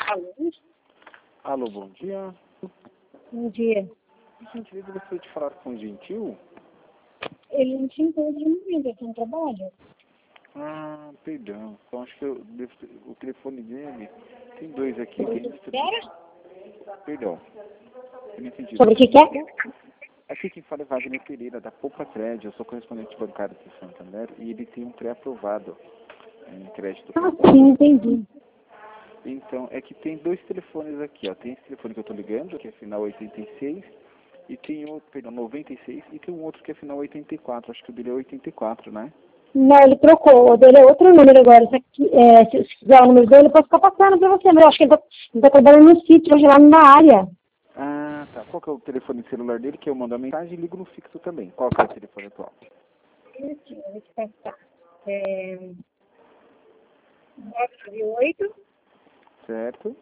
Alô? Alô, bom dia. Bom dia. Gentileza, gostaria de falar com o Gentil? Ele não se encontra no momento, ele tem um trabalho. Ah, perdão. Então acho que o telefone dele tem dois aqui. Espera? Perdão. Eu não entendi. Sobre o que é? Aqui quem fala é Wagner Pereira, da Poupa Crédito. Eu sou correspondente bancário de Santander e ele tem um pré-aprovado em crédito. Sim, entendi. Então, é que tem dois telefones aqui, ó. Tem esse telefone que eu estou ligando, que é final 86, e tem outro, perdão, 96, e tem um outro que é final 84. Acho que o dele é 84, né? Não, ele trocou. O dele é outro número agora. Se quiser o número dele, eu posso ficar passando pra você. Mas eu acho que ele tá trabalhando no sítio hoje lá na área. Ah, tá. Qual que é o telefone celular dele? Que eu mando a mensagem e ligo no fixo também. Qual que é o telefone atual? Vou te passar. 998. Certo.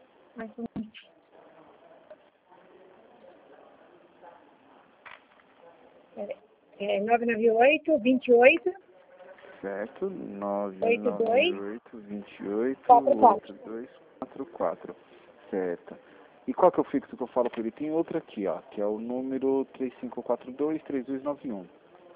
É 998 28 Certo. 82 998 28 44. 8244. Certo. E qual que é o fixo que eu falo com ele? Tem outro aqui, ó, que é o número 3542-3291.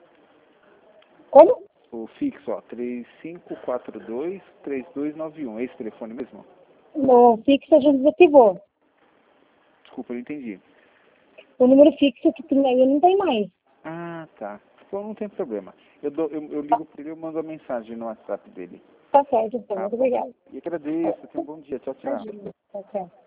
Como? O fixo, ó, 3542-3291. É esse telefone mesmo? No fixo a gente desativou. Desculpa, eu não entendi. O número fixo que tem aí não tem mais. Ah, tá. Então não tem problema. Eu ligo para ele e eu mando a mensagem no WhatsApp dele. Tá certo, então. Tá Muito bom? obrigada. E agradeço. Tenha um bom dia. Tchau, tchau. Imagina. Tá certo.